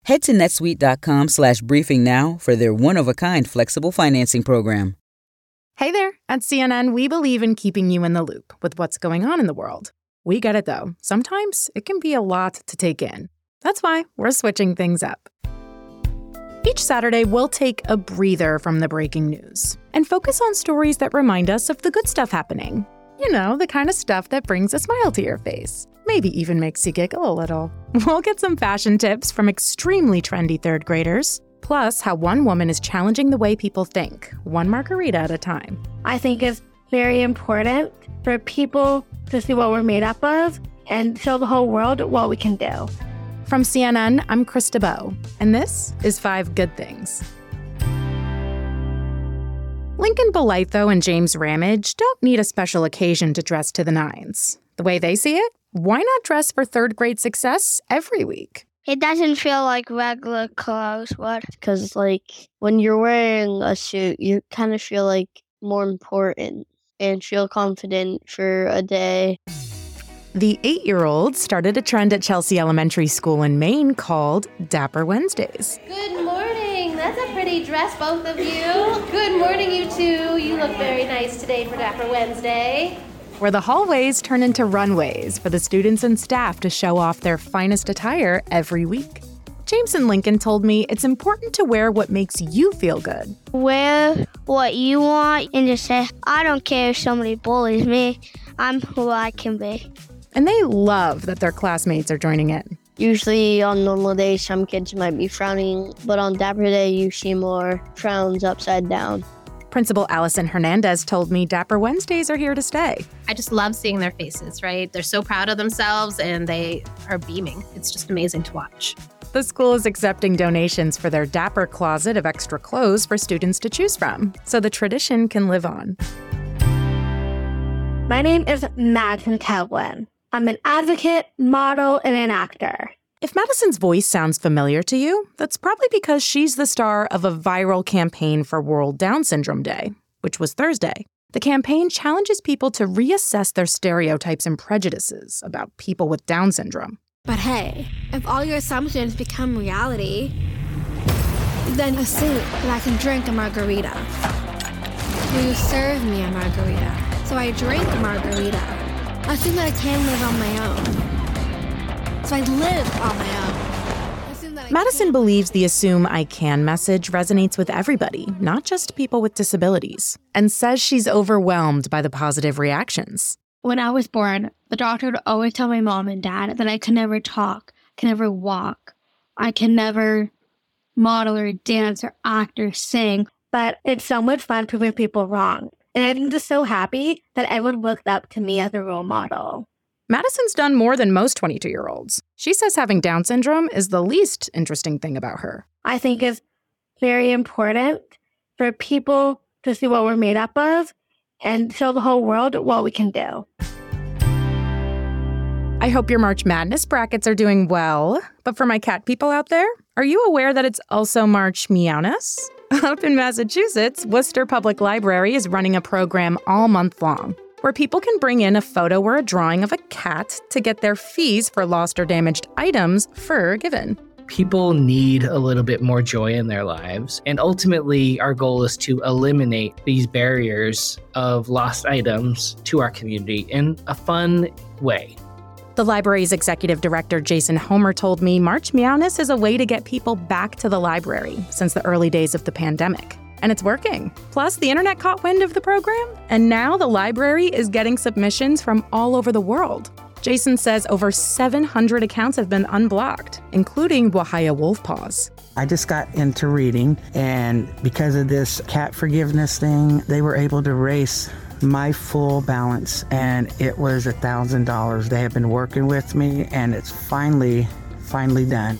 Head to netsuite.com/briefing now for their one-of-a-kind flexible financing program. Hey there. At CNN, we believe in keeping you in the loop with what's going on in the world. We get it, though. Sometimes it can be a lot to take in. That's why we're switching things up. Each Saturday, we'll take a breather from the breaking news and focus on stories that remind us of the good stuff happening. You know, the kind of stuff that brings a smile to your face. Maybe even makes you giggle a little. We'll get some fashion tips from extremely trendy third graders, plus how one woman is challenging the way people think, one margarita at a time. I think it's very important for people to see what we're made up of and show the whole world what we can do. From CNN, I'm Krista Bowe, and this is 5 Good Things. Lincoln Bolitho and James Ramage don't need a special occasion to dress to the nines. The way they see it, why not dress for third grade success every week? It doesn't feel like regular clothes would. Because, when you're wearing a suit, you kind of feel, more important and feel confident for a day. The 8-year-old started a trend at Chelsea Elementary School in Maine called Dapper Wednesdays. Good morning. That's a pretty dress, both of you. Good morning, you two. You look very nice today for Dapper Wednesday. Where the hallways turn into runways for the students and staff to show off their finest attire every week. James and Lincoln told me it's important to wear what makes you feel good. Wear what you want and just say, I don't care if somebody bullies me. I'm who I can be. And they love that their classmates are joining in. Usually on normal days, some kids might be frowning, but on Dapper Day, you see more frowns upside down. Principal Allison Hernandez told me Dapper Wednesdays are here to stay. I just love seeing their faces, right? They're so proud of themselves and they are beaming. It's just amazing to watch. The school is accepting donations for their Dapper closet of extra clothes for students to choose from, so the tradition can live on. My name is Madison Tevlin. I'm an advocate, model, and an actor. If Madison's voice sounds familiar to you, that's probably because she's the star of a viral campaign for World Down Syndrome Day, which was Thursday. The campaign challenges people to reassess their stereotypes and prejudices about people with Down syndrome. But hey, if all your assumptions become reality, then assume that I can drink a margarita. Will you serve me a margarita? So I drink a margarita. Assume that I can live on my own. So I live on my own. Madison believes the Assume I Can message resonates with everybody, not just people with disabilities, and says she's overwhelmed by the positive reactions. When I was born, the doctor would always tell my mom and dad that I could never talk, can never walk. I can never model or dance or act or sing. But it's so much fun proving people wrong. And I'm just so happy that everyone looked up to me as a role model. Madison's done more than most 22-year-olds. She says having Down syndrome is the least interesting thing about her. I think it's very important for people to see what we're made up of and show the whole world what we can do. I hope your March Madness brackets are doing well. But for my cat people out there, are you aware that it's also March Meowness? Up in Massachusetts, Worcester Public Library is running a program all month long, where people can bring in a photo or a drawing of a cat to get their fees for lost or damaged items forgiven. People need a little bit more joy in their lives. And ultimately, our goal is to eliminate these barriers of lost items to our community in a fun way. The library's executive director, Jason Homer, told me March Meowness is a way to get people back to the library since the early days of the pandemic. And it's working. Plus, the internet caught wind of the program, and now the library is getting submissions from all over the world. Jason says over 700 accounts have been unblocked, including Wahaya Wolfpaws. I just got into reading, and because of this cat forgiveness thing, they were able to raise my full balance, and it was $1,000. They have been working with me, and it's finally done.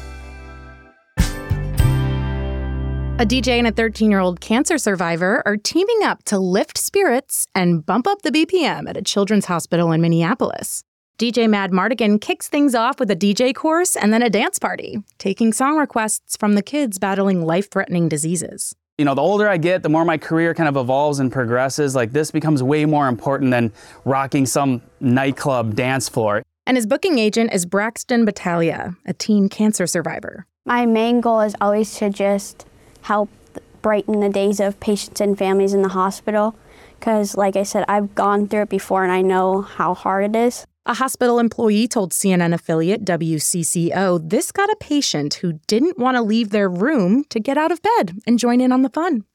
A DJ and a 13-year-old cancer survivor are teaming up to lift spirits and bump up the BPM at a children's hospital in Minneapolis. DJ Mad Mardigan kicks things off with a DJ course and then a dance party, taking song requests from the kids battling life-threatening diseases. You know, the older I get, the more my career kind of evolves and progresses. Like, this becomes way more important than rocking some nightclub dance floor. And his booking agent is Braxton Battaglia, a teen cancer survivor. My main goal is always to just help brighten the days of patients and families in the hospital because, like I said, I've gone through it before and I know how hard it is. A hospital employee told CNN affiliate WCCO this got a patient who didn't want to leave their room to get out of bed and join in on the fun.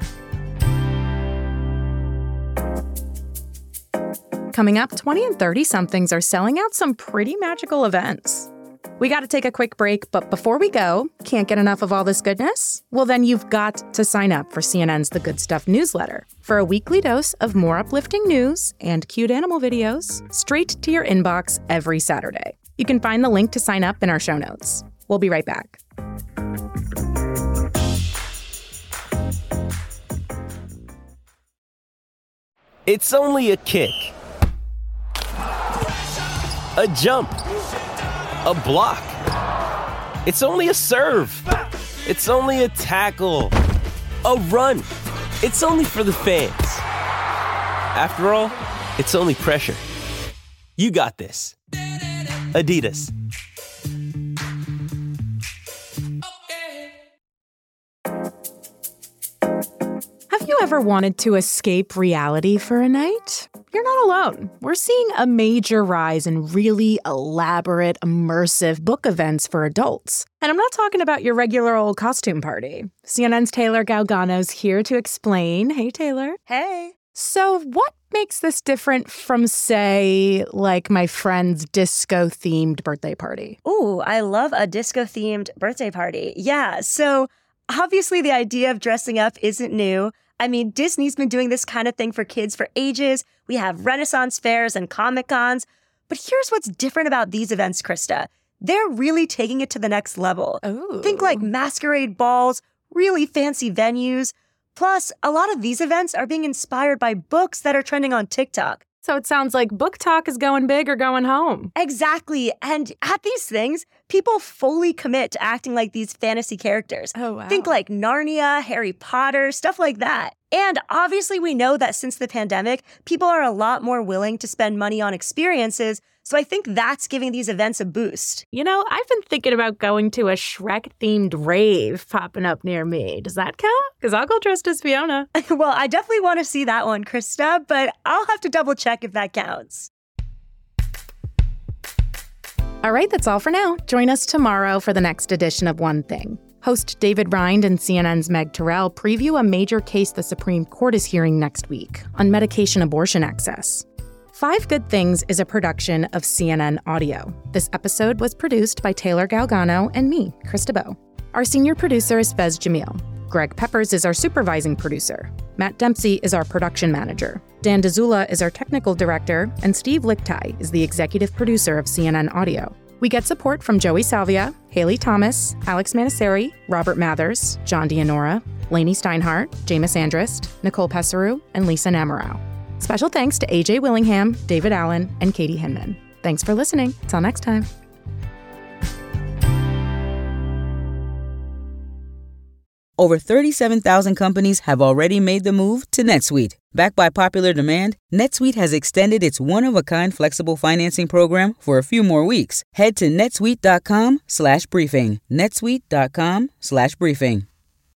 Coming up, 20 and 30-somethings are selling out some pretty magical events. We got to take a quick break, but before we go, can't get enough of all this goodness? Well, then you've got to sign up for CNN's The Good Stuff newsletter for a weekly dose of more uplifting news and cute animal videos straight to your inbox every Saturday. You can find the link to sign up in our show notes. We'll be right back. It's only a kick, a jump, a block. It's only a serve. It's only a tackle, a run. It's only for the fans. After all, it's only pressure. You got this. Adidas. Have you ever wanted to escape reality for a night? You're not alone. We're seeing a major rise in really elaborate, immersive book events for adults. And I'm not talking about your regular old costume party. CNN's Taylor Galgano's here to explain. Hey, Taylor. Hey. So what makes this different from, say, like my friend's disco-themed birthday party? Ooh, I love a disco-themed birthday party. Yeah, so obviously the idea of dressing up isn't new. I mean, Disney's been doing this kind of thing for kids for ages. We have Renaissance fairs and Comic-Cons. But here's what's different about these events, Krista. They're really taking it to the next level. Ooh. Think like masquerade balls, really fancy venues. Plus, a lot of these events are being inspired by books that are trending on TikTok. So it sounds like book talk is going big or going home. Exactly. And at these things, people fully commit to acting like these fantasy characters. Oh, wow. Think like Narnia, Harry Potter, stuff like that. And obviously, we know that since the pandemic, people are a lot more willing to spend money on experiences. So I think that's giving these events a boost. You know, I've been thinking about going to a Shrek-themed rave popping up near me. Does that count? Because I'll go dressed as Fiona. Well, I definitely want to see that one, Krista, but I'll have to double check if that counts. All right, that's all for now. Join us tomorrow for the next edition of One Thing. Host David Rind and CNN's Meg Terrell preview a major case the Supreme Court is hearing next week on medication abortion access. 5 Good Things is a production of CNN Audio. This episode was produced by Taylor Galgano and me, Krista Bowe. Our senior producer is Fez Jamil. Greg Peppers is our supervising producer. Matt Dempsey is our production manager. Dan Dzula is our technical director, and Steve Lichtai is the executive producer of CNN Audio. We get support from Joey Salvia, Haley Thomas, Alex Manasseri, Robert Mathers, John Dianora, Lainey Steinhardt, Jameis Andrist, Nicole Pesseru, and Lisa Namarau. Special thanks to AJ Willingham, David Allen, and Katie Hinman. Thanks for listening. Till next time. Over 37,000 companies have already made the move to NetSuite. Backed by popular demand, NetSuite has extended its one-of-a-kind flexible financing program for a few more weeks. Head to netsuite.com/briefing. netsuite.com/briefing.